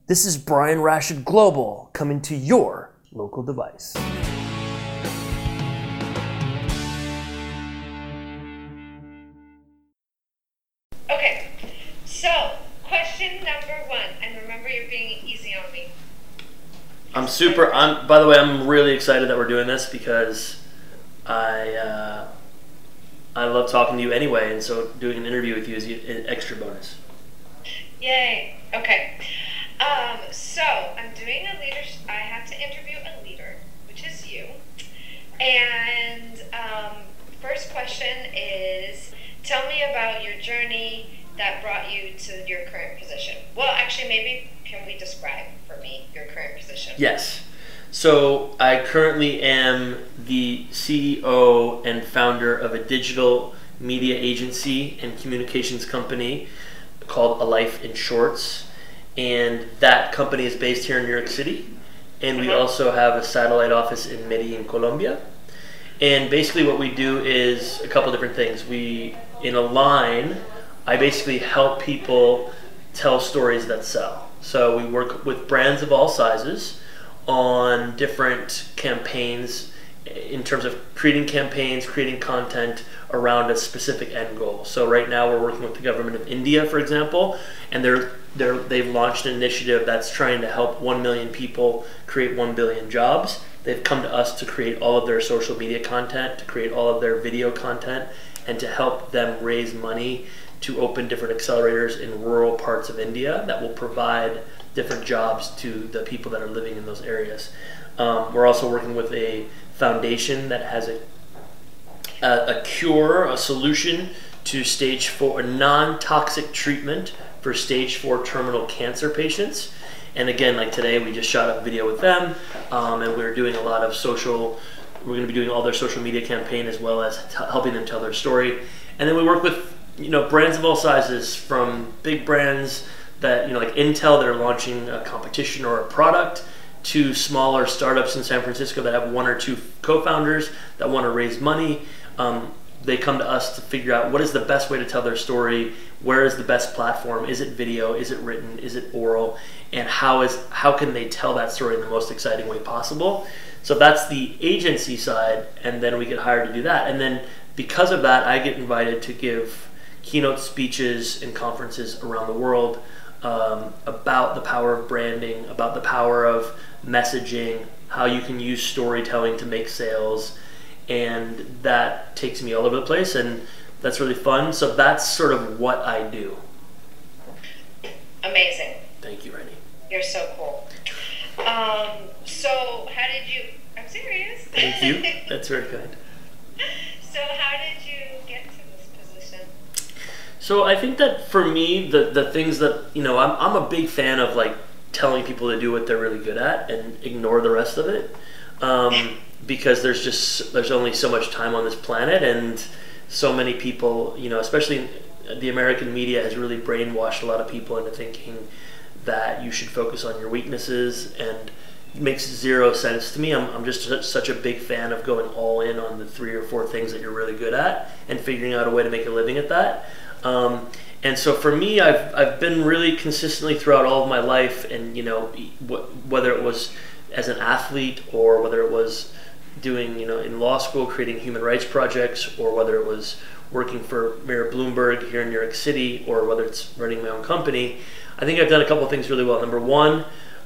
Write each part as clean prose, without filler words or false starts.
This is Brian Rashid Global coming to your local device. Okay, so question number one, and remember you're being easy on me. By the way, I'm really excited that we're doing this because I love talking to you anyway, and so doing an interview with you is an extra bonus. Yay, okay. So I'm doing I have to interview a leader, which is you. And first question is, tell me about your journey that brought you to your current position. Well, actually, maybe can we describe for me your current position? Yes. So I currently am the CEO and founder of a digital media agency and communications company called A Life in Shorts. And that company is based here in New York City. And we also have a satellite office in Medellin, Colombia. And basically what we do is a couple different things. In a line, I basically help people tell stories that sell. So we work with brands of all sizes on different campaigns in terms of creating campaigns, creating content around a specific end goal. So right now we're working with the government of India, for example, and they've launched an initiative that's trying to help 1 million people create 1 billion jobs. They've come to us to create all of their social media content, to create all of their video content, and to help them raise money to open different accelerators in rural parts of India that will provide different jobs to the people that are living in those areas. We're also working with a foundation that has a cure, a solution to stage 4, a non-toxic treatment for stage 4 terminal cancer patients. And again, like today, we just shot a video with them, and we're doing a lot of we're going to be doing all their social media campaign as well as helping them tell their story. And then we work with brands of all sizes, from big brands that like Intel that are launching a competition or a product, to smaller startups in San Francisco that have 1 or 2 co-founders that want to raise money. They come to us to figure out what is the best way to tell their story, where is the best platform, is it video, is it written, is it oral, and how can they tell that story in the most exciting way possible. So that's the agency side, and then we get hired to do that. And then because of that, I get invited to give keynote speeches and conferences around the world about the power of branding, about the power of messaging, how you can use storytelling to make sales. And that takes me all over the place, and that's really fun. So that's sort of what I do. Amazing. Thank you, Rennie. You're so cool. So how did you, I'm serious. Thank you. That's very kind. So how did you get to this position? So I think that for me, the things that, I'm a big fan of like telling people to do what they're really good at and ignore the rest of it. Because there's only so much time on this planet, and so many people, especially the American media has really brainwashed a lot of people into thinking that you should focus on your weaknesses, and it makes zero sense to me. I'm just such a big fan of going all in on the 3 or 4 things that you're really good at and figuring out a way to make a living at that. And so for me, I've been really consistently throughout all of my life, and whether it was as an athlete or whether it was doing, in law school, creating human rights projects, or whether it was working for Mayor Bloomberg here in New York City, or whether it's running my own company, I think I've done a couple of things really well. Number one,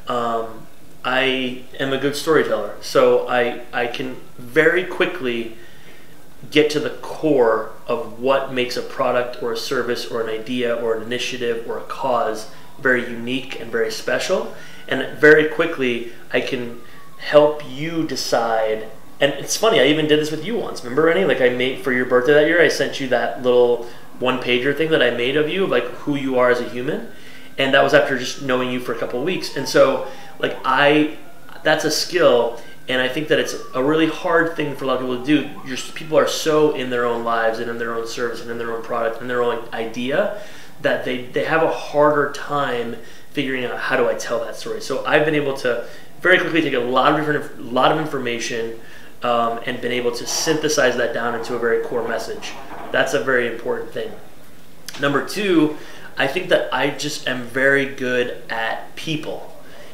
I am a good storyteller. So I can very quickly get to the core of what makes a product or a service or an idea or an initiative or a cause very unique and very special. And very quickly, I can help you decide. And it's funny, I even did this with you once. Remember, Rennie? Like I made, for your birthday that year, I sent you that little 1-pager thing that I made of you, of like who you are as a human. And that was after just knowing you for a couple of weeks. And so, like that's a skill. And I think that it's a really hard thing for a lot of people to do. People are so in their own lives and in their own service and in their own product and their own idea that they have a harder time figuring out, how do I tell that story. So I've been able to very quickly take a lot of information and been able to synthesize that down into a very core message. That's a very important thing. Number two, I think that I just am very good at people.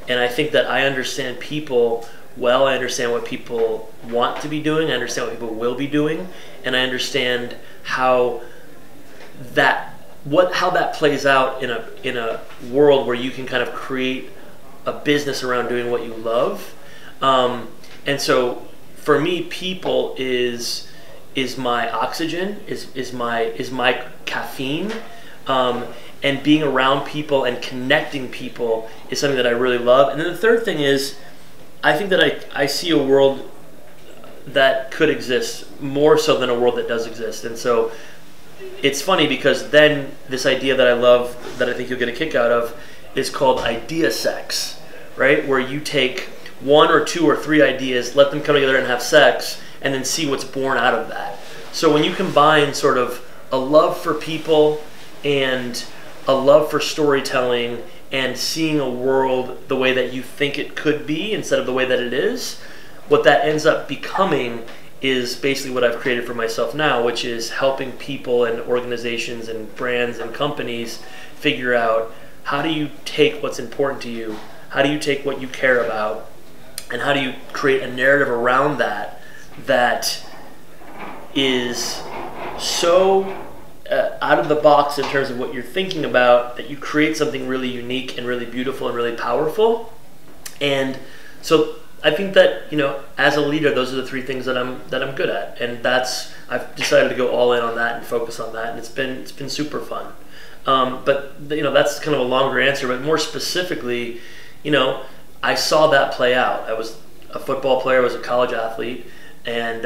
And I think that I understand people well. I understand what people want to be doing. I understand what people will be doing, and I understand how that plays out in a world where you can kind of create a business around doing what you love. And so for me, people is my oxygen, is my caffeine. And being around people and connecting people is something that I really love. And then the third thing is, I think that I see a world that could exist more so than a world that does exist. And so it's funny because then this idea that I love, that I think you'll get a kick out of, is called idea sex, right? Where you take 1 or 2 or 3 ideas, let them come together and have sex, and then see what's born out of that. So when you combine sort of a love for people and a love for storytelling and seeing a world the way that you think it could be instead of the way that it is, what that ends up becoming is basically what I've created for myself now, which is helping people and organizations and brands and companies figure out, how do you take what's important to you, how do you take what you care about, and how do you create a narrative around that that is so out of the box in terms of what you're thinking about, that you create something really unique and really beautiful and really powerful. And so I think that, as a leader, those are the 3 things that I'm good at, and I've decided to go all in on that and focus on that, and it's been super fun. But that's kind of a longer answer. But more specifically, I saw that play out. I was a football player, I was a college athlete, and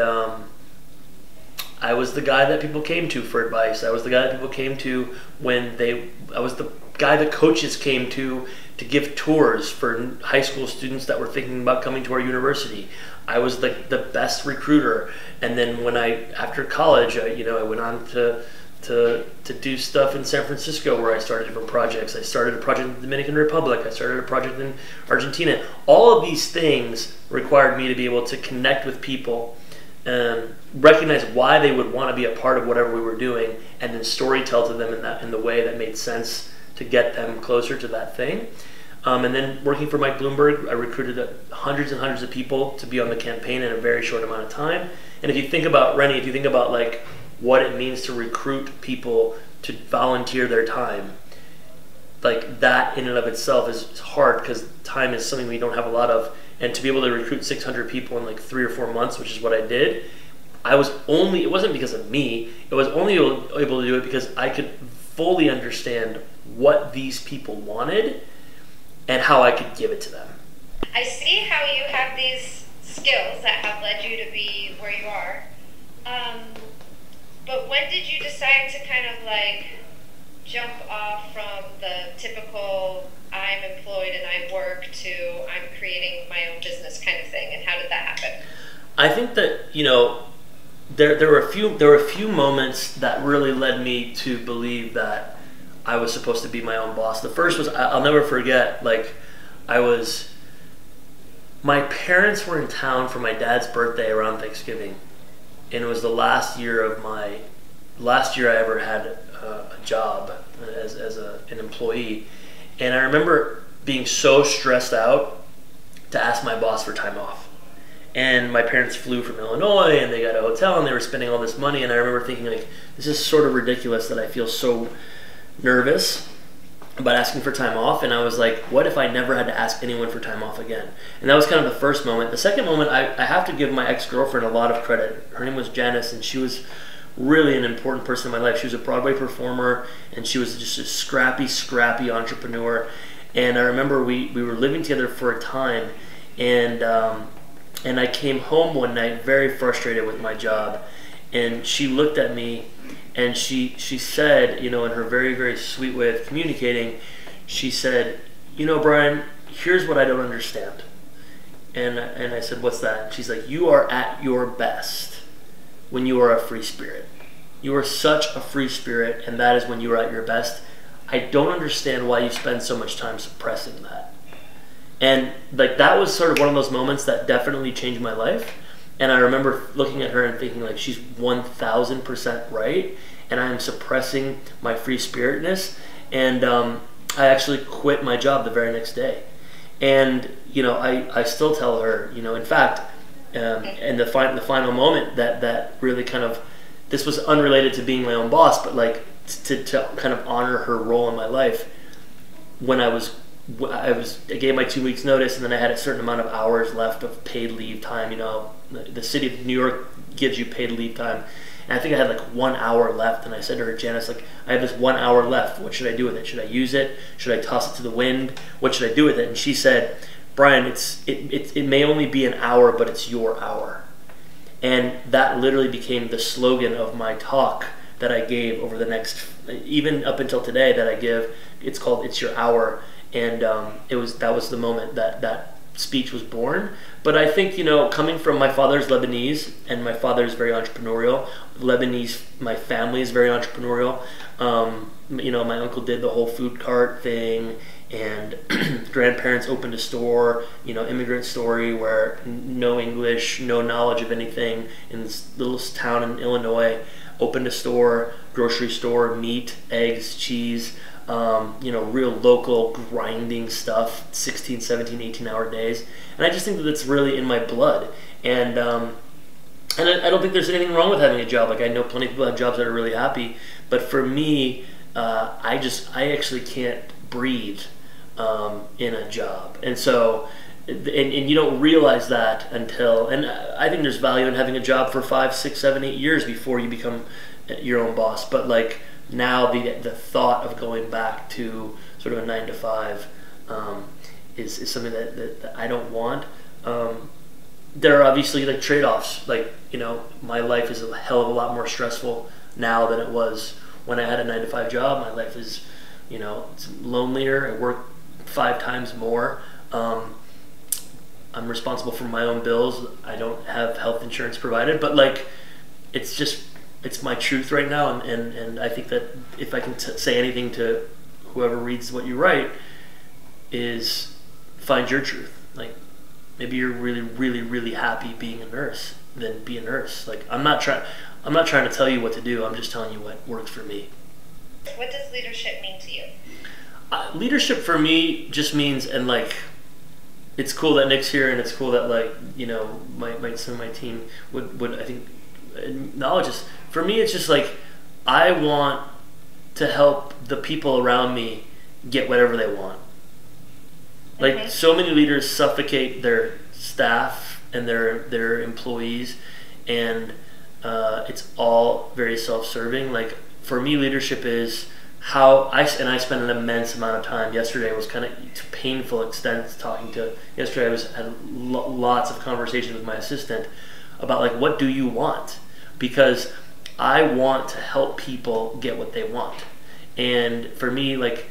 I was the guy that people came to for advice. I was the guy that people came to I was the guy that coaches came to give tours for high school students that were thinking about coming to our university. I was the best recruiter. And then after college, I went on to do stuff in San Francisco, where I started different projects. I started a project in the Dominican Republic. I started a project in Argentina. All of these things required me to be able to connect with people, recognize why they would want to be a part of whatever we were doing, and then storytell to them in the way that made sense to get them closer to that thing. And then working for Mike Bloomberg, I recruited hundreds and hundreds of people to be on the campaign in a very short amount of time. And if you think about, Rennie, like what it means to recruit people to volunteer their time, like that in and of itself is hard, because time is something we don't have a lot of. And to be able to recruit 600 people in like 3 or 4 months, which is what I did, it wasn't because of me, it was only able to do it because I could fully understand what these people wanted and how I could give it to them. I see how you have these skills that have led you to be where you are. But when did you decide to kind of like jump off from the typical I'm employed and I work to I'm creating my own business kind of thing, and how did that happen? I think that, there were a few moments that really led me to believe that I was supposed to be my own boss. The first was, I'll never forget, my parents were in town for my dad's birthday around Thanksgiving, and it was the last year I ever had a job as an employee. And I remember being so stressed out to ask my boss for time off. And my parents flew from Illinois, and they got a hotel, and they were spending all this money. And I remember thinking, like, this is sort of ridiculous that I feel so nervous about asking for time off. And I was like, what if I never had to ask anyone for time off again? And that was kind of the first moment. The second moment, I have to give my ex-girlfriend a lot of credit. Her name was Janice, and she was really an important person in my life. She was a Broadway performer, and she was just a scrappy entrepreneur. And I remember we were living together for a time, and I came home one night very frustrated with my job, and she looked at me, and she said, in her very, very sweet way of communicating, she said, Brian, here's what I don't understand. And I said, what's that? And she's like, you are at your best when you are a free spirit. You are such a free spirit, and that is when you are at your best. I don't understand why you spend so much time suppressing that. And that was sort of one of those moments that definitely changed my life. And I remember looking at her and thinking, like, she's 1000% right, and I am suppressing my free spiritness. And I actually quit my job the very next day. And I still tell her, in fact, and the final moment that really kind of, this was unrelated to being my own boss, but like to kind of honor her role in my life. When I gave my 2 weeks notice, and then I had a certain amount of hours left of paid leave time. The city of New York gives you paid leave time, and I think I had like 1 hour left. And I said to her, Janice, like, I have this 1 hour left. What should I do with it? Should I use it? Should I toss it to the wind? What should I do with it? And she said, Brian, it may only be an hour, but it's your hour. And that literally became the slogan of my talk that I gave over the next, even up until today, that I give. It's called "It's Your Hour," and that was the moment that speech was born. But I think, coming from, my father's Lebanese, and my father's very entrepreneurial. Lebanese, my family is very entrepreneurial. My uncle did the whole food cart thing, and grandparents opened a store, immigrant story, where no English, no knowledge of anything, in this little town in Illinois, opened a store, grocery store, meat, eggs, cheese, real local grinding stuff, 16, 17, 18-hour days. And I just think that it's really in my blood. And I don't think there's anything wrong with having a job. Like, I know plenty of people have jobs that are really happy, but for me, I actually can't breathe in a job. And so, and you don't realize that until, and I think there's value in having a job for 5, 6, 7, 8 years before you become your own boss. But like, now the thought of going back to sort of a 9 to 5 is something that I don't want. There are obviously like trade-offs. Like, my life is a hell of a lot more stressful now than it was when I had a 9 to 5 job. My life is, it's lonelier. I work 5 times more. I'm responsible for my own bills. I don't have health insurance provided, but like, it's my truth right now. And I think that if I can say anything to whoever reads what you write, is find your truth. Like, maybe you're really, really, really happy being a nurse, then be a nurse. Like, I'm not trying to tell you what to do. I'm just telling you what works for me. What does leadership mean to you? Leadership for me just means, and like, it's cool that Nick's here, and it's cool that, like, some of my team would I think acknowledge this. For me, it's just like, I want to help the people around me get whatever they want. Like, so many leaders suffocate their staff and their employees, and it's all very self-serving. Like, for me, leadership is how I spend an immense amount of time. Yesterday was kind of to painful extent talking to. Yesterday I had lots of conversations with my assistant about, like, what do you want? Because I want to help people get what they want. And for me, like,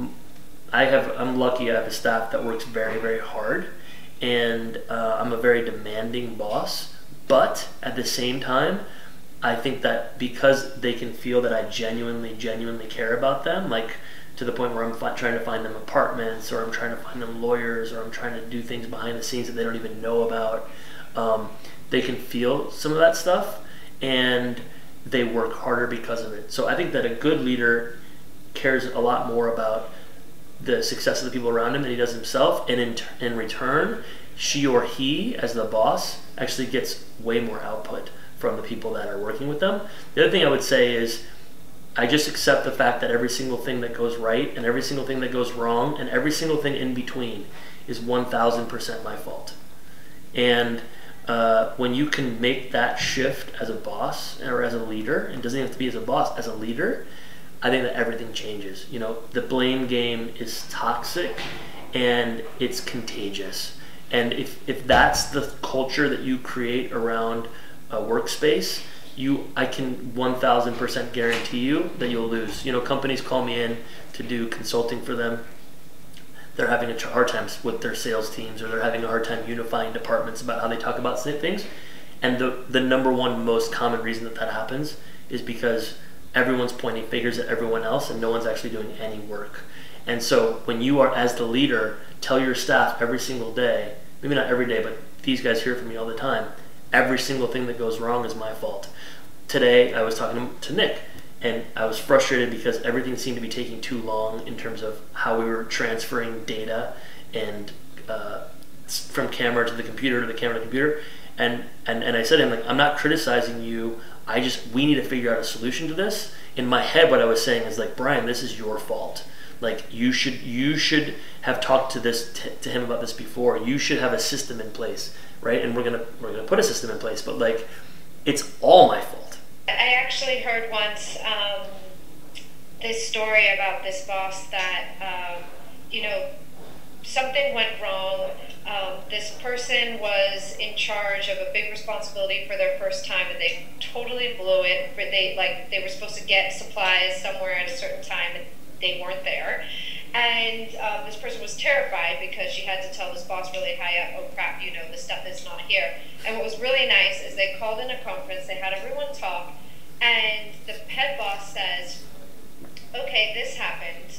I'm lucky I have a staff that works very, very hard, and I'm a very demanding boss. But at the same time, I think that because they can feel that I genuinely care about them, like, to the point where I'm trying to find them apartments, or I'm trying to find them lawyers, or I'm trying to do things behind the scenes that they don't even know about, they can feel some of that stuff, and they work harder because of it. So I think that a good leader cares a lot more about the success of the people around him than he does himself, and in return, she or he, as the boss, actually gets way more output from the people that are working with them. The other thing I would say is, I just accept the fact that every single thing that goes right, and every single thing that goes wrong, and every single thing in between is 1000% my fault. And when you can make that shift as a boss or as a leader, and it doesn't have to be as a boss, as a leader, I think that everything changes. The blame game is toxic, and it's contagious. And if that's the culture that you create around a workspace, I can 1000% guarantee you that you'll lose. Companies call me in to do consulting for them. They're having a hard time with their sales teams, or they're having a hard time unifying departments about how they talk about things. And the number one most common reason that happens is because everyone's pointing fingers at everyone else, and no one's actually doing any work. And so when you are, as the leader, tell your staff every single day, maybe not every day, but these guys hear from me all the time, every single thing that goes wrong is my fault. Today, I was talking to Nick, and I was frustrated because everything seemed to be taking too long in terms of how we were transferring data and from camera to the computer to the camera to the computer, and I said to him, like, I'm not criticizing you. We need to figure out a solution to this. In my head, what I was saying is like, Brian, this is your fault. Like, you should have talked to him about this before. You should have a system in place, right? And we're gonna put a system in place, but like, it's all my fault. I actually heard once this story about this boss that something went wrong. This person was in charge of a big responsibility for their first time, and they totally blew it. They were supposed to get supplies somewhere at a certain time, and they weren't there. And this person was terrified because she had to tell this boss really high up, oh crap, the stuff is not here. And what was really nice is they called in a conference, they had everyone talk, and the head boss says, okay, this happened.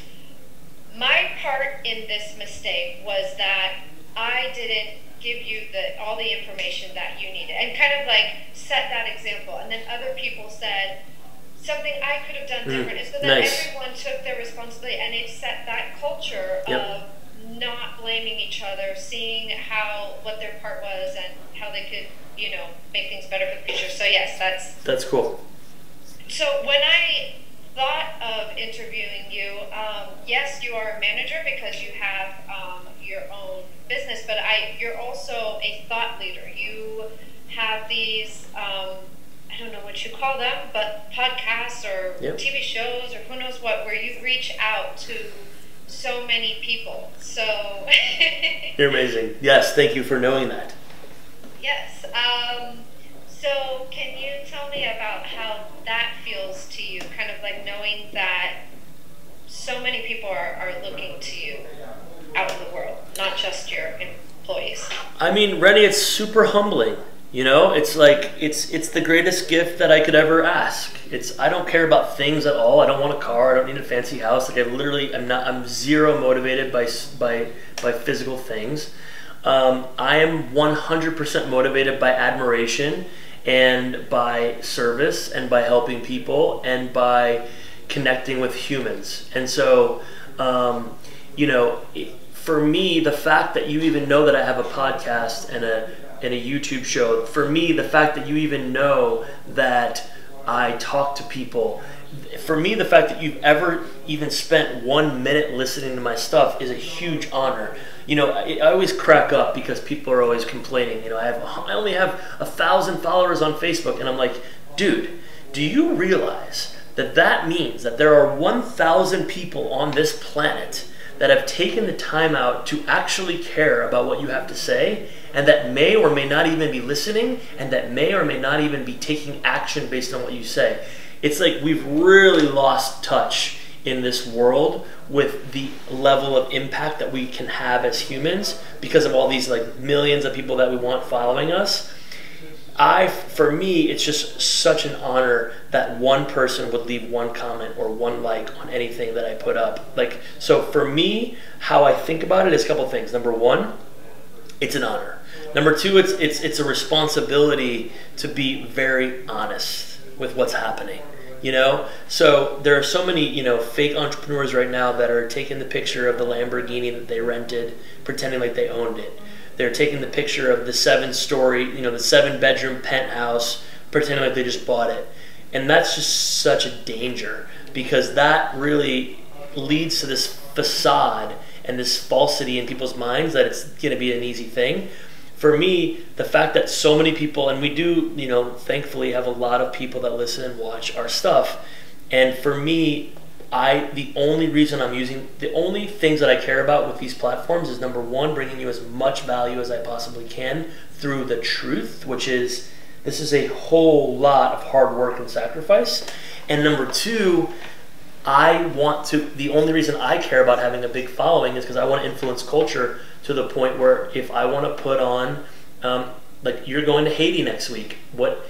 My part in this mistake was that I didn't give you all the information that you needed, and kind of like set that example. And then other people said, something I could have done different. So that everyone took their responsibility, and it set that culture of not blaming each other, seeing what their part was and how they could, make things better for the future. So yes, that's cool. So when I thought of interviewing you, yes, you are a manager because you have your own business, but you're also a thought leader. You have these, I don't know what you call them, but podcasts or TV shows or who knows what, where you reach out to so many people. So you're amazing. Yes, thank you for knowing that. Yes. So can you tell me about how that feels to you, kind of like knowing that so many people are looking to you out in the world, not just your employees? I mean, Rennie, it's super humbling. It's like, it's the greatest gift that I could ever ask. I don't care about things at all. I don't want a car. I don't need a fancy house. Like, I'm zero motivated by physical things. I am 100% motivated by admiration and by service and by helping people and by connecting with humans. And so, for me, the fact that you even know that I have a podcast and a YouTube show, for me, the fact that you even know that I talk to people, for me, the fact that you've ever even spent 1 minute listening to my stuff is a huge honor. I always crack up because people are always complaining. I only have 1,000 followers on Facebook, and I'm like, dude, do you realize that means that there are 1,000 people on this planet that have taken the time out to actually care about what you have to say, and that may or may not even be listening, and that may or may not even be taking action based on what you say. It's like we've really lost touch in this world with the level of impact that we can have as humans because of all these like millions of people that we want following us. For me, it's just such an honor that one person would leave one comment or one like on anything that I put up. Like, so for me, how I think about it is a couple of things. Number one, it's an honor. Number two, it's a responsibility to be very honest with what's happening. So there are so many, fake entrepreneurs right now that are taking the picture of the Lamborghini that they rented, pretending like they owned it. They're taking the picture of the 7-story, the 7-bedroom penthouse, pretending like they just bought it. And that's just such a danger, because that really leads to this facade and this falsity in people's minds that it's going to be an easy thing. For me, the fact that so many people, and we do, thankfully have a lot of people that listen and watch our stuff. And for me, the only things that I care about with these platforms is, number one, bringing you as much value as I possibly can through the truth, which is, this is a whole lot of hard work and sacrifice. And number two, the only reason I care about having a big following is because I want to influence culture to the point where if I want to put on, like, you're going to Haiti next week.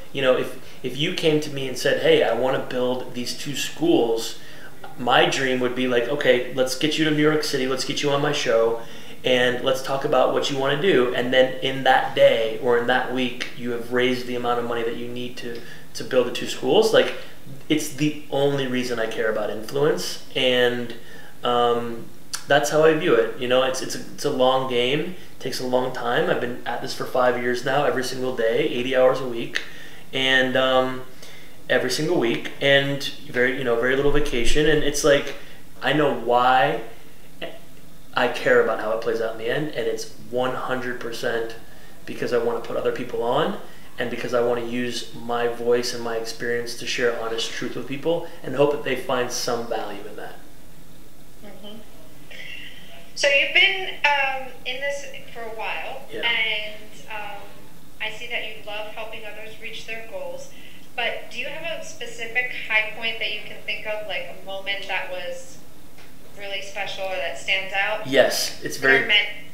If you came to me and said, hey, I want to build these 2 schools, my dream would be like, okay, let's get you to New York City, let's get you on my show, and let's talk about what you want to do. And then in that day or in that week, you have raised the amount of money that you need to build the 2 schools. Like, it's the only reason I care about influence. And that's how I view it. You know, it's a long game. It takes a long time. I've been at this for 5 years now, every single day, 80 hours a week, and every single week, and very little vacation. And it's like, I know why I care about how it plays out in the end, and it's 100% because I want to put other people on, and because I want to use my voice and my experience to share honest truth with people and hope that they find some value in that. Mm-hmm. So you've been in this for a while, Yeah. and I see that you love helping others reach their goals, but do you have a specific high point that you can think of, like a moment that was really special or that stands out? Yes, it's very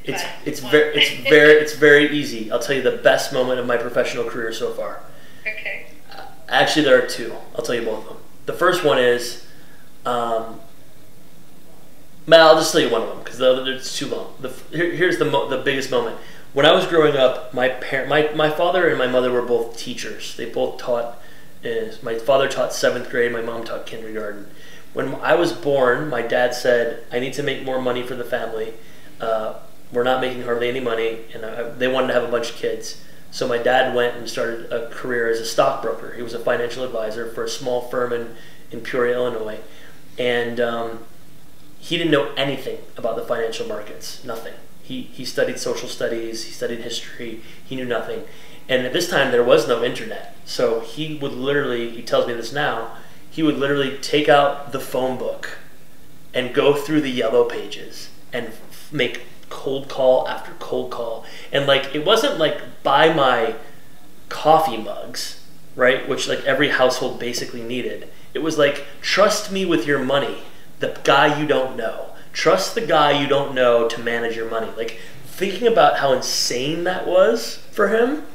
It's very easy. I'll tell you the best moment of my professional career so far. Okay. Actually, there are two. I'll tell you both of them. The first one is, I'll just tell you one of them because the other it's too long. Here's the biggest moment. When I was growing up, my father and my mother were both teachers. They both taught. My father taught 7th grade. My mom taught kindergarten. When I was born, my dad said, "I need to make more money for the family. We're not making hardly any money," and they wanted to have a bunch of kids. So my dad went and started a career as a stockbroker. He was a financial advisor for a small firm in Peoria, Illinois, and he didn't know anything about the financial markets. Nothing. He studied social studies. He studied history. He knew nothing. And at this time, there was no internet. So he would literally, he tells me this now, he would literally take out the phone book and go through the yellow pages and make cold call after cold call. And like, it wasn't like buy my coffee mugs, right? Which like every household basically needed. It was like, trust me with your money, the guy you don't know. Trust the guy you don't know to manage your money. Like, thinking about how insane that was for him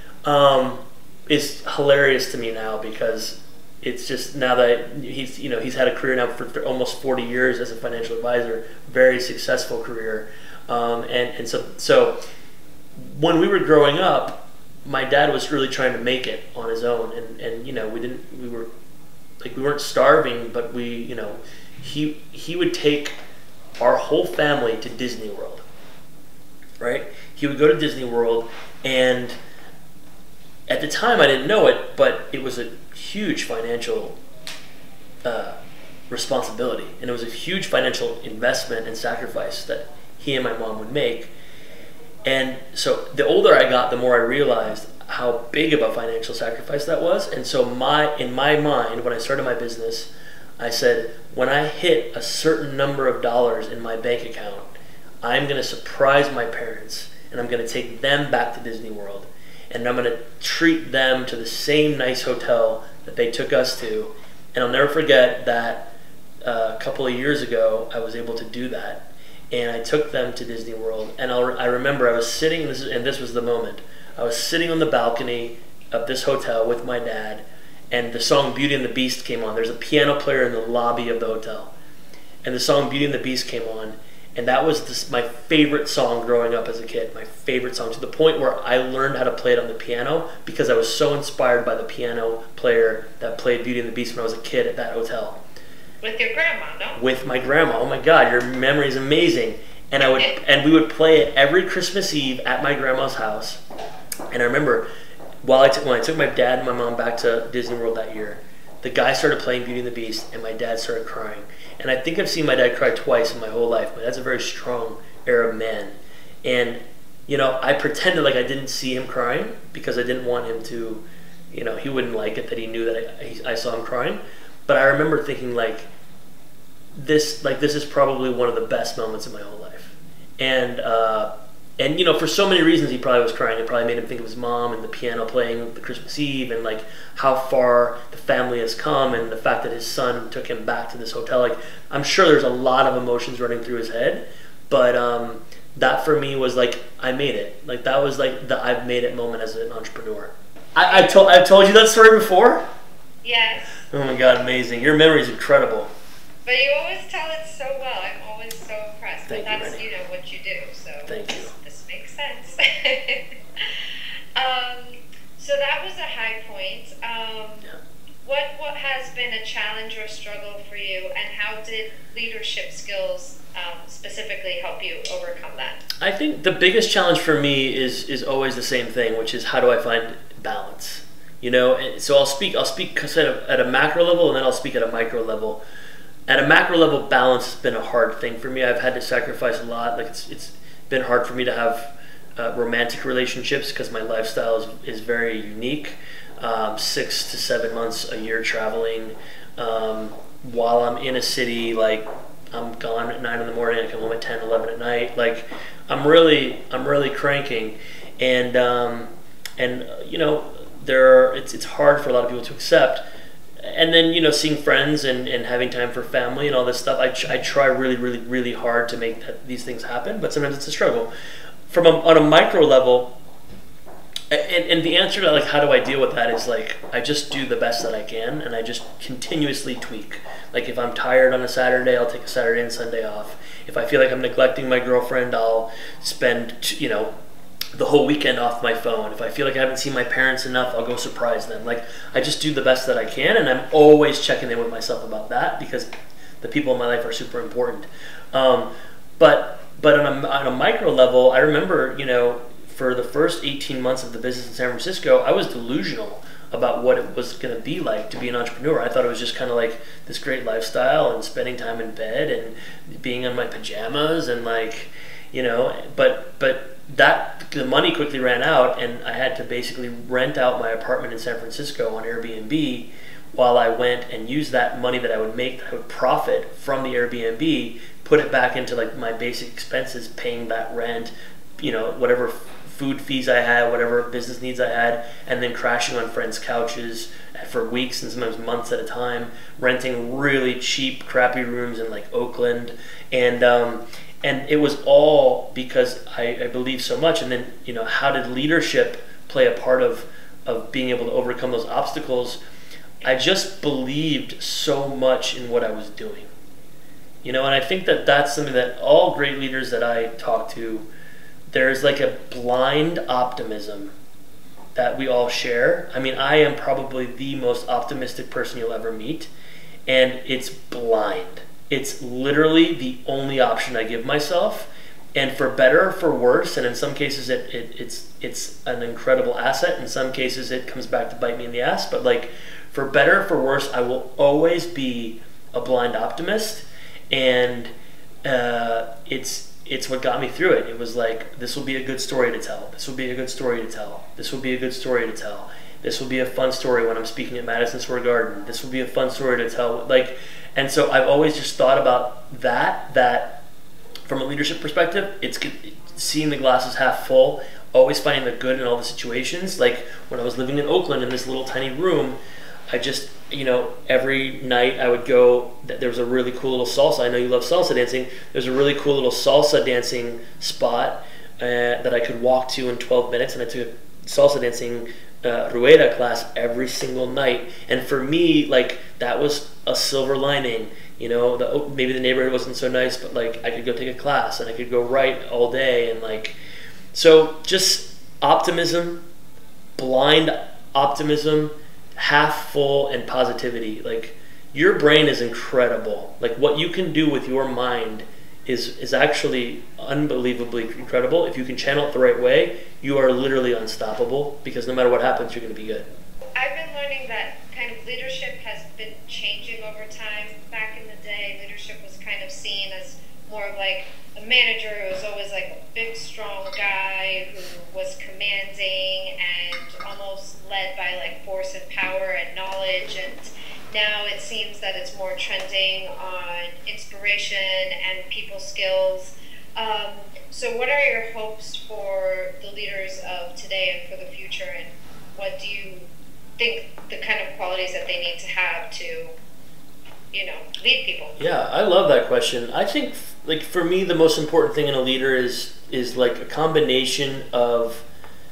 is hilarious to me now, because it's just, now that he's had a career now for almost 40 years as a financial advisor, very successful career. And so when we were growing up, my dad was really trying to make it on his own, and we weren't starving, but he would take our whole family to Disney World, right? He would go to Disney World, and at the time I didn't know it, but it was a huge financial responsibility, and it was a huge financial investment and sacrifice that he and my mom would make. And so the older I got, the more I realized how big of a financial sacrifice that was. And so in my mind, when I started my business, I said, when I hit a certain number of dollars in my bank account, I'm going to surprise my parents, and I'm going to take them back to Disney World, and I'm going to treat them to the same nice hotel that they took us to. And I'll never forget that a couple of years ago, I was able to do that. And I took them to Disney World, and I remember I was sitting, and this was the moment, I was sitting on the balcony of this hotel with my dad, and the song Beauty and the Beast came on. There's a piano player in the lobby of the hotel, and the song Beauty and the Beast came on, and that was my favorite song growing up as a kid, my favorite song, to the point where I learned how to play it on the piano because I was so inspired by the piano player that played Beauty and the Beast when I was a kid at that hotel. With your grandma, no? With my grandma. Oh my God, your memory is amazing. And we would play it every Christmas Eve at my grandma's house. And I remember when I took my dad and my mom back to Disney World that year, the guy started playing Beauty and the Beast, and my dad started crying. And I think I've seen my dad cry twice in my whole life. My dad's a very strong Arab man. And, I pretended like I didn't see him crying because I didn't want him to, he wouldn't like it that he knew that I saw him crying. But I remember thinking this is probably one of the best moments of my whole life. And for so many reasons he probably was crying. It probably made him think of his mom and the piano playing the Christmas Eve, and like how far the family has come, and the fact that his son took him back to this hotel. I'm sure there's a lot of emotions running through his head, but that for me was like, I made it. Like, that was like the I've made it moment as an entrepreneur. I've told you that story before? Yes. Oh my God, amazing. Your memory is incredible. But you always tell it so well. I'm always so impressed. Thank but you, that's, Rennie. what you do. So Thank you. This makes sense. So that was a high point. What has been a challenge or a struggle for you, and how did leadership skills specifically you overcome that? I think the biggest challenge for me is always the same thing, which is how do I find balance? You know, and so I'll speak kind of at a macro level, and then I'll speak at a micro level. At a macro level, balance has been a hard thing for me. I've had to sacrifice a lot. Like it's been hard for me to have romantic relationships because my lifestyle is very unique. 6 to 7 months a year traveling. While I'm in a city, like I'm gone at 9 in the morning. I come home at 10, 11 at night. Like I'm really cranking, and you know, it's hard for a lot of people to accept. And then, you know, seeing friends and having time for family and all this stuff, I try really hard to make these things happen, but sometimes it's a struggle. On a micro level, and the answer to like how do I deal with that is like I just do the best that I can, and I just continuously tweak. Like if I'm tired on a Saturday, I'll take a Saturday and Sunday off. If I feel like I'm neglecting my girlfriend, I'll spend, you know, the whole weekend off my phone. If I feel like I haven't seen my parents enough, I'll go surprise them. Like I just do the best that I can, and I'm always checking in with myself about that because the people in my life are super important. But on a micro level, I remember, you know, for the first 18 months of the business in San Francisco, I was delusional about what it was going to be like to be an entrepreneur. I thought it was just kind of like this great lifestyle and spending time in bed and being in my pajamas and like, you know, but that the money quickly ran out, and I had to basically rent out my apartment in San Francisco on Airbnb while I went and used that money that I would make, that I would profit from the Airbnb, put it back into like my basic expenses, paying that rent, you know, whatever food fees I had, whatever business needs I had, and then crashing on friends' couches for weeks and sometimes months at a time, renting really cheap, crappy rooms in like Oakland, and it was all because I believed so much. And then, you know, how did leadership play a part of being able to overcome those obstacles? I just believed so much in what I was doing. You know, and I think that that's something that all great leaders that I talk to, there's like a blind optimism that we all share. I mean, I am probably the most optimistic person you'll ever meet, and it's blind. It's literally the only option I give myself, and for better or for worse, and in some cases it's an incredible asset. In some cases it comes back to bite me in the ass, but like for better or for worse, I will always be a blind optimist, and it's what got me through it. It was like, this will be a good story to tell. This will be a good story to tell. This will be a good story to tell. This will be a fun story when I'm speaking at Madison Square Garden. This will be a fun story to tell. Like, and so I've always just thought about that from a leadership perspective, it's seeing the glasses half full, always finding the good in all the situations. Like when I was living in Oakland in this little tiny room, I just, you know, every night I would go, there was a really cool little salsa. I know you love salsa dancing. There's a really cool little salsa dancing spot that I could walk to in 12 minutes, and I took a salsa dancing Rueda class every single night. And for me, like, that was a silver lining. You know, maybe the neighborhood wasn't so nice, but like I could go take a class and I could go write all day, and like, so just optimism, blind optimism, half full, and positivity. Like, your brain is incredible. Like, what you can do with your mind is actually unbelievably incredible. If you can channel it the right way, you are literally unstoppable, because no matter what happens, you're going to be good. I've been learning that kind of leadership has been changing over time. Back in the day, leadership was kind of seen as more of like a manager who was always like a big, strong guy who was commanding and almost led by like force and power and knowledge. And now it seems that it's more trending on inspiration and people skills. So what are your hopes for the leaders of today and for the future, and what do you think the kind of qualities that they need to have to, you know, lead people? Yeah, I love that question. I think, like, for me, the most important thing in a leader is like a combination of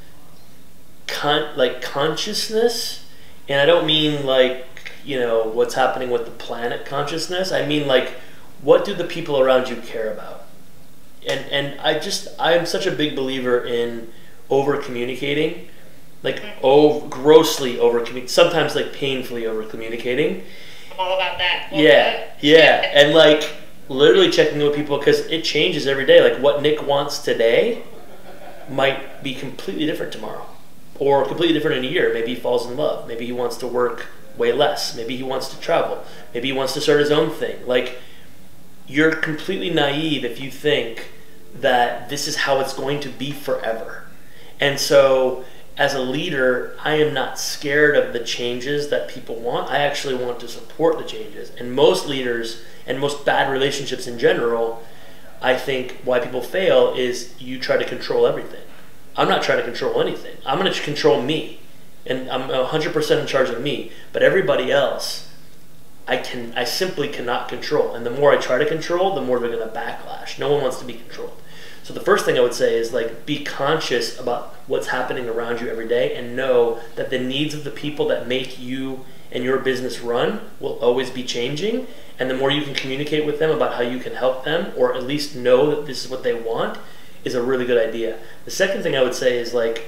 consciousness, and I don't mean like, you know, what's happening with the planet consciousnness. I mean like, what do the people around you care about? And I'm such a big believer in over communicating, like grossly over communicating, sometimes like painfully over communicating. I'm all about that. Yeah, and like, literally checking in with people, because it changes every day. Like what Nick wants today might be completely different tomorrow, or completely different in a year. Maybe he falls in love. Maybe he wants to work way less. Maybe he wants to travel. Maybe he wants to start his own thing. Like, you're completely naive if you think that this is how it's going to be forever. And so as a leader, I am not scared of the changes that people want. I actually want to support the changes. And most leaders and most bad relationships in general, I think why people fail is you try to control everything. I'm not trying to control anything. I'm going to control me. And I'm 100% in charge of me. But everybody else, I simply cannot control. And the more I try to control, the more they're going to backlash. No one wants to be controlled. So the first thing I would say is, like, be conscious about what's happening around you every day, and know that the needs of the people that make you and your business run will always be changing. And the more you can communicate with them about how you can help them, or at least know that this is what they want, is a really good idea. The second thing I would say is, like,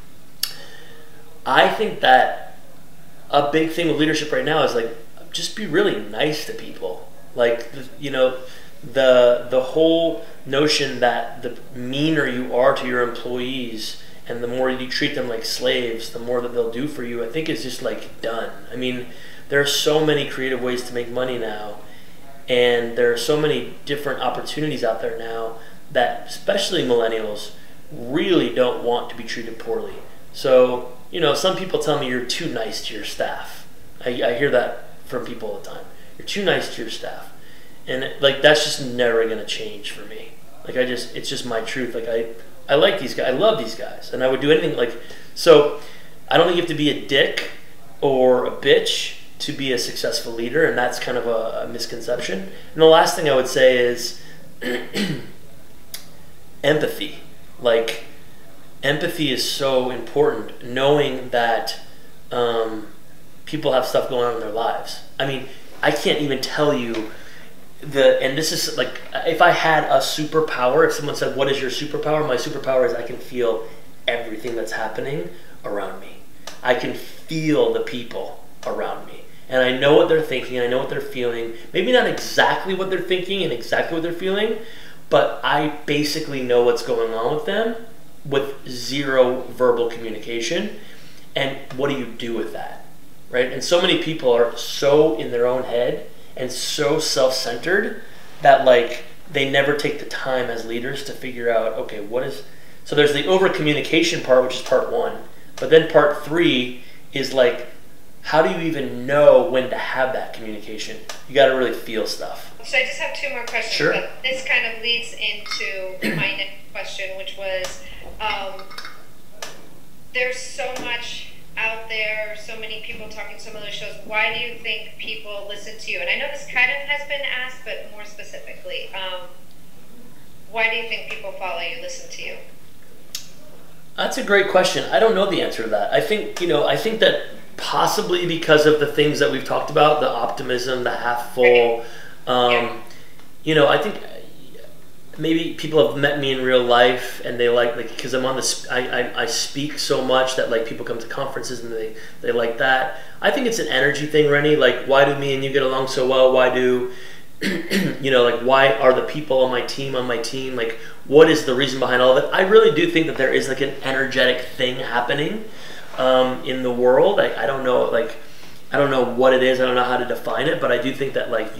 I think that a big thing with leadership right now is, like, just be really nice to people. Like, you know, the whole notion that the meaner you are to your employees and the more you treat them like slaves, the more that they'll do for you, I think is just, like, done. I mean, there are so many creative ways to make money now, and there are so many different opportunities out there now that especially millennials really don't want to be treated poorly. So, you know, some people tell me you're too nice to your staff. I hear that from people all the time. You're too nice to your staff. And, like, that's just never going to change for me. Like, it's just my truth. Like, I like these guys. I love these guys. And I would do anything, like, so I don't think you have to be a dick or a bitch to be a successful leader. And that's kind of a misconception. And the last thing I would say is empathy. Like, empathy is so important, knowing that people have stuff going on in their lives. I mean, I can't even tell you and this is like, if I had a superpower, if someone said, what is your superpower? My superpower is I can feel everything that's happening around me. I can feel the people around me. And I know what they're thinking, and I know what they're feeling. Maybe not exactly what they're thinking and exactly what they're feeling, but I basically know what's going on with them with zero verbal communication. And what do you do with that, right? And so many people are so in their own head and so self-centered that, like, they never take the time as leaders to figure out, okay, what is... So there's the over-communication part, which is part one. But then part three is, like, how do you even know when to have that communication? You got to really feel stuff. So I just have two more questions. Sure. But this kind of leads into my next question, which was, there's so much out there, so many people talking some of those shows. Why do you think people listen to you? And I know this kind of has been asked, but more specifically, why do you think people follow you, listen to you? That's a great question. I don't know the answer to that. I think that possibly because of the things that we've talked about, the optimism, the half full, you know, I think maybe people have met me in real life and they like because I'm on this, I speak so much that, like, people come to conferences and they like that. I think it's an energy thing, Rennie. Like, why do me and you get along so well? Why do you know, like, why are the people on my team like, what is the reason behind all of it? I really do think that there is, like, an energetic thing happening in the world. I don't know, like, I don't know what it is. I don't know how to define it, but I do think that, like,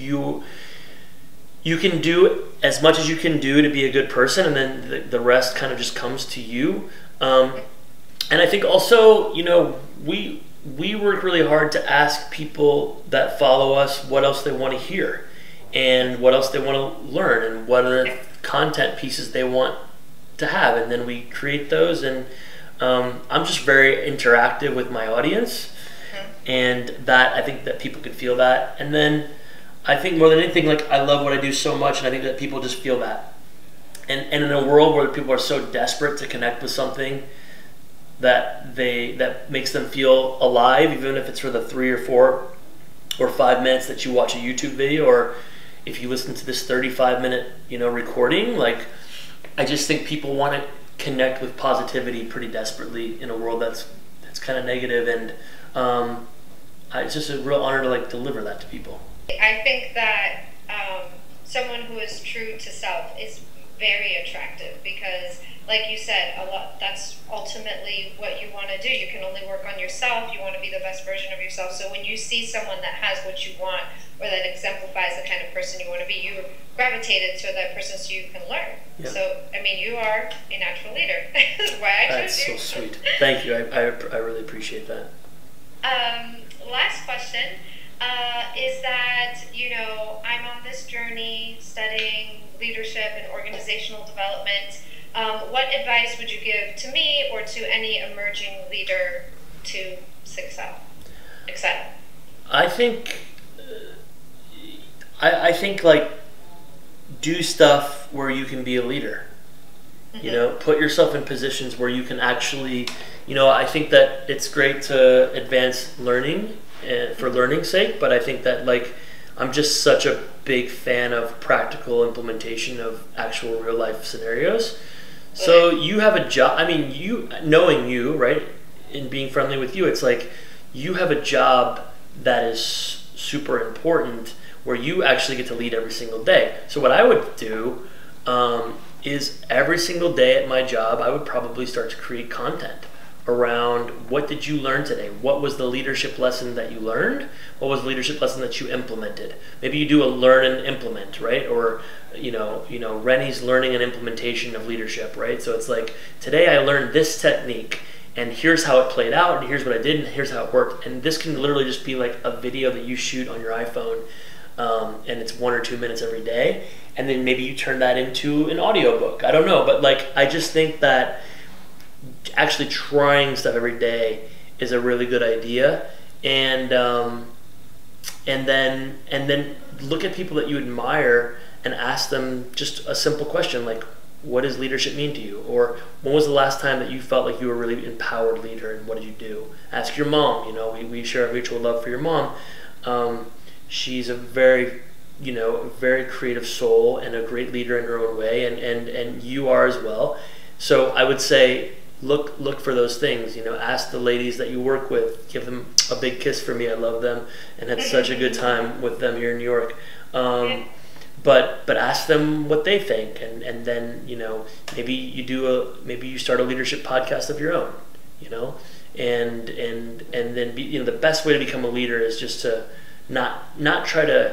you can do as much as you can do to be a good person, and then the rest kind of just comes to you. And I think also, you know, we work really hard to ask people that follow us what else they want to hear and what else they want to learn and what are the content pieces they want to have, and then we create those. And I'm just very interactive with my audience, and that I think that people could feel that. And then I think more than anything, like, I love what I do so much, and I think that people just feel that. And in a world where people are so desperate to connect with something that makes them feel alive, even if it's for the 3 or 4 or 5 minutes that you watch a YouTube video, or if you listen to this 35-minute, you know, recording, like, I just think people want to connect with positivity pretty desperately in a world that's kind of negative, and it's just a real honor to, like, deliver that to people. I think that someone who is true to self is very attractive because, like you said, that's ultimately what you want to do. You can only work on yourself. You want to be the best version of yourself. So when you see someone that has what you want or that exemplifies the kind of person you want to be, you gravitated to that person so you can learn. Yeah. So, I mean, you are a natural leader. That's why I chose you. That's so sweet. Thank you. I really appreciate that. Last question is that, I'm on this journey studying leadership and organizational development. What advice would you give to me or to any emerging leader to excel? I think like do stuff where you can be a leader. Mm-hmm. Put yourself in positions where you can actually, I think that it's great to advance learning for learning's sake, but I think that I'm just such a big fan of practical implementation of actual real life scenarios. So you have a job. I mean, knowing you, right, and being friendly with you, it's like you have a job that is super important where you actually get to lead every single day. So what I would do is every single day at my job, I would probably start to create content around what did you learn today? What was the leadership lesson that you learned? What was the leadership lesson that you implemented? Maybe you do a learn and implement, right? Or Rennie's learning and implementation of leadership, right? So it's like, today I learned this technique and here's how it played out and here's what I did and here's how it worked. And this can literally just be like a video that you shoot on your iPhone and it's 1 or 2 minutes every day. And then maybe you turn that into an audiobook. I don't know, but I just think that actually trying stuff every day is a really good idea, and then look at people that you admire and ask them just a simple question like, what does leadership mean to you? Or when was the last time that you felt like you were a really empowered leader and what did you do? Ask your mom. We share a mutual love for your mom. She's a very very creative soul and a great leader in her own way, and you are as well. So I would say look for those things. Ask the ladies that you work with, give them a big kiss for me. I love them and had such a good time with them here in New York. But ask them what they think, and then maybe you start a leadership podcast of your own, and then the best way to become a leader is just to not try to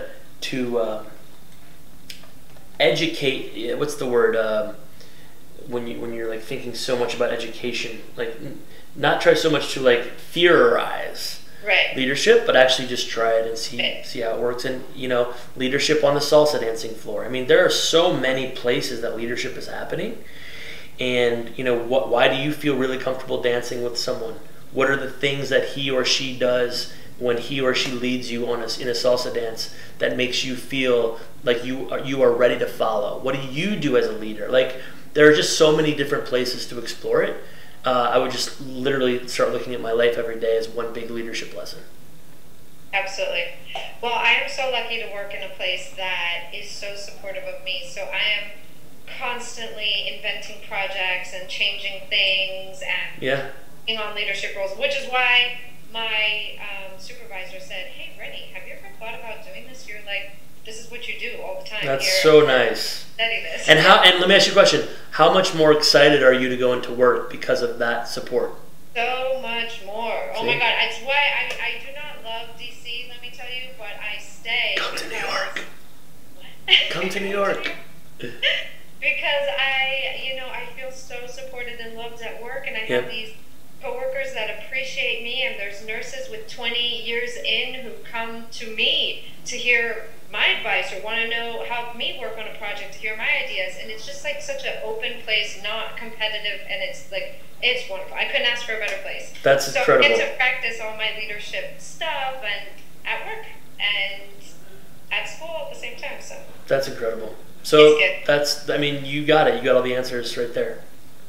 educate. What's the word? When you're thinking so much about education, not try so much to theorize leadership, but actually just try it and see how it works. And leadership on the salsa dancing floor. I mean, there are so many places that leadership is happening. And why do you feel really comfortable dancing with someone? What are the things that he or she does when he or she leads you in a salsa dance that makes you feel like you are ready to follow? What do you do as a leader? There are just so many different places to explore it. I would just literally start looking at my life every day as one big leadership lesson. Absolutely. Well, I am so lucky to work in a place that is so supportive of me. So I am constantly inventing projects and changing things and being on leadership roles, which is why my supervisor said, "Hey, Rennie, have you ever thought about doing this? You're this is what you do all the time." That's here. So nice. Study this. And let me ask you a question. How much more excited are you to go into work because of that support? So much more. Oh my God. That's why I do not love DC, let me tell you, but I stay. Come to New York. What? Come to New York. Because I feel so supported and loved at work, and I have these coworkers that appreciate me, and there's nurses with 20 years in who come to me to hear my advice or want to help me work on a project, to hear my ideas, and it's just such an open place, not competitive, and it's wonderful. I couldn't ask for a better place. That's incredible. So I get to practice all my leadership stuff and at work and at school at the same time. So that's incredible. So you got it. You got all the answers right there.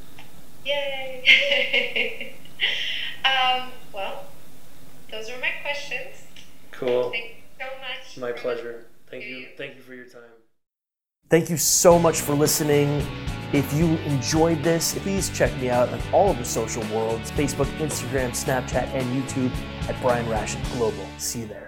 Yay! Well, those are my questions. Cool. Thank you so much. My pleasure. Thank you for your time. Thank you so much for listening. If you enjoyed this, please check me out on all of the social worlds: Facebook, Instagram, Snapchat, and YouTube at Brian Rashid Global. See you there.